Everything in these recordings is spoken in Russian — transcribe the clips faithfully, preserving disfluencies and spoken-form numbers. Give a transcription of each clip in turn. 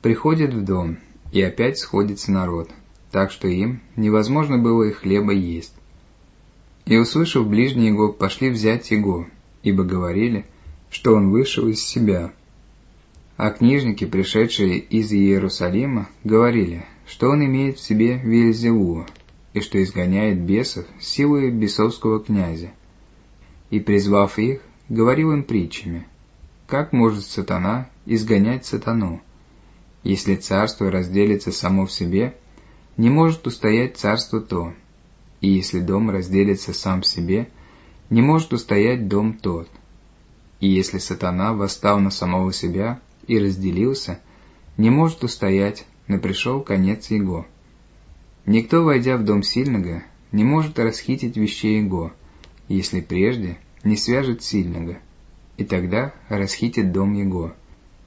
Приходят в дом, и опять сходится народ, так что им невозможно было и хлеба есть. И, услышав ближние его, пошли взять его, ибо говорили, что он вышел из себя. А книжники, пришедшие из Иерусалима, говорили, что он имеет в себе Веельзевула, и что изгоняет бесов силой бесовского князя. И, призвав их, говорил им притчами: как может сатана изгонять сатану? Если царство разделится само в себе, не может устоять царство то, и если дом разделится сам в себе, не может устоять дом тот. И если сатана восстал на самого себя и разделился, не может устоять, но пришел конец его. Никто, войдя в дом сильного, не может расхитить вещей его, если прежде не свяжет сильного, и тогда расхитит дом его.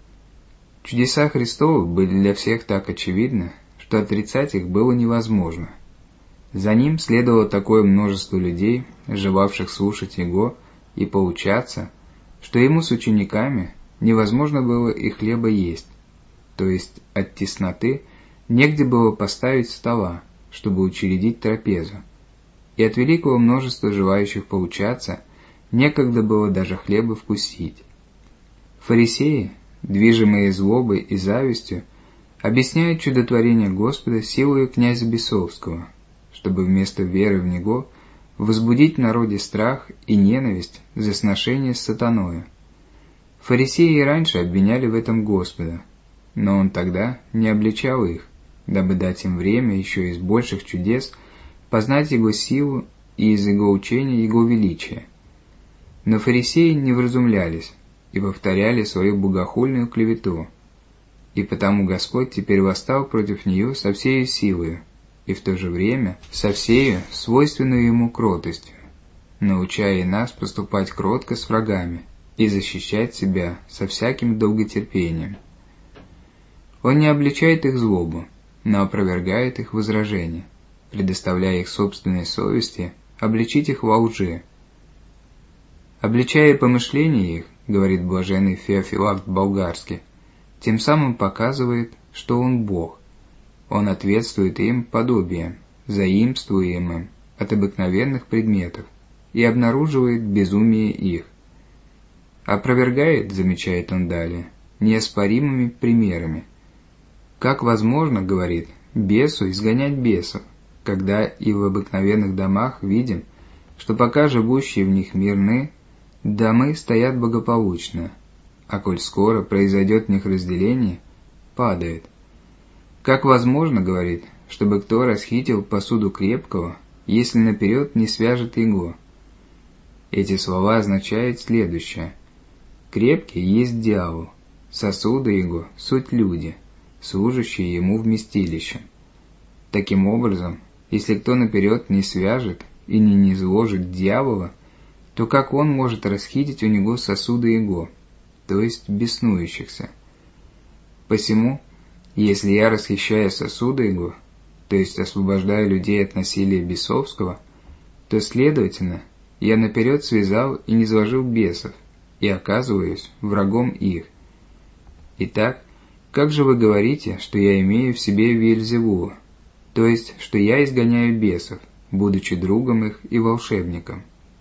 Чудеса Христовы были для всех так очевидны, что отрицать их было невозможно. За ним следовало такое множество людей, желавших слушать его и поучаться, что ему с учениками невозможно было и хлеба есть, то есть от тесноты негде было поставить стола, чтобы учредить трапезу, и от великого множества желающих поучаться некогда было даже хлеба вкусить. Фарисеи, движимые злобой и завистью, объясняют чудотворение Господа силою князя Бесовского, чтобы вместо веры в Него возбудить в народе страх и ненависть за сношение с сатаною. Фарисеи и раньше обвиняли в этом Господа, но Он тогда не обличал их, дабы дать им время еще из больших чудес познать Его силу и из Его учения Его величия. Но фарисеи не вразумлялись и повторяли свою богохульную клевету, и потому Господь теперь восстал против нее со всею силою, и в то же время со всею свойственную Ему кротостью, научая и нас поступать кротко с врагами и защищать себя со всяким долготерпением. Он не обличает их злобу, но опровергает их возражения, предоставляя их собственной совести обличить их во лжи. Обличая помышления их, говорит блаженный Феофилакт Болгарский, тем самым показывает, что он Бог. Он ответствует им подобием, заимствуемым от обыкновенных предметов, и обнаруживает безумие их. Опровергает, замечает он далее, неоспоримыми примерами. Как возможно, говорит, бесу изгонять бесов, когда и в обыкновенных домах видим, что пока живущие в них мирны, домы стоят благополучно, а коль скоро произойдет в них разделение, падает. Как возможно, говорит, чтобы кто расхитил посуду крепкого, если наперед не свяжет его? Эти слова означают следующее. Крепкий есть дьявол, сосуды его — суть люди, служащие ему вместилищем. Таким образом, если кто наперед не свяжет и не низложит дьявола, то как он может расхитить у него сосуды его, то есть беснующихся? Посему, если я расхищаю сосуды его, то есть освобождаю людей от насилия бесовского, то, следовательно, я наперед связал и низложил бесов, и оказываюсь врагом их. Итак, как же вы говорите, что я имею в себе Веельзевула, то есть, что я изгоняю бесов, будучи другом их и волшебником?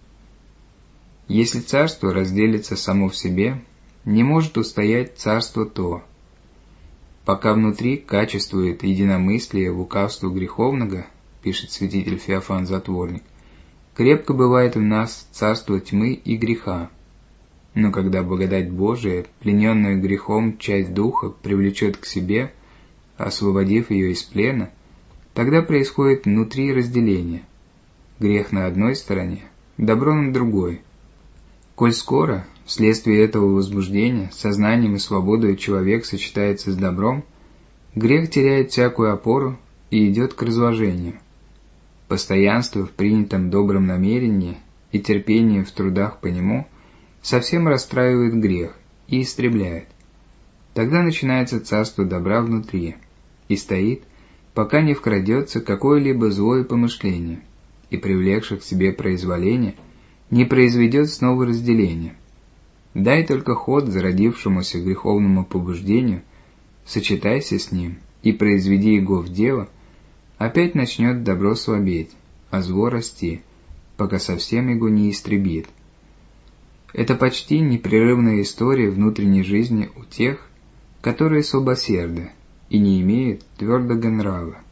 Если царство разделится само в себе, не может устоять царство то. Пока внутри качествует единомыслие лукавству греховного, пишет святитель Феофан Затворник, крепко бывает в нас царство тьмы и греха. Но когда благодать Божия, плененную грехом часть духа, привлечет к себе, освободив ее из плена, тогда происходит внутри разделение. Грех на одной стороне, добро на другой. Коль скоро, вследствие этого возбуждения, сознанием и свободой человек сочетается с добром, грех теряет всякую опору и идет к разложению. Постоянство в принятом добром намерении и терпение в трудах по нему совсем расстраивает грех и истребляет. Тогда начинается царство добра внутри и стоит, пока не вкрадется какое-либо злое помышление и, привлекшее к себе произволение, не произведет снова разделения. Дай только ход зародившемуся греховному побуждению, сочетайся с ним и произведи его в дело, опять начнет добро слабеть, а зло расти, пока совсем его не истребит. Это почти непрерывная история внутренней жизни у тех, которые слабосерды и не имеют твердого нрава.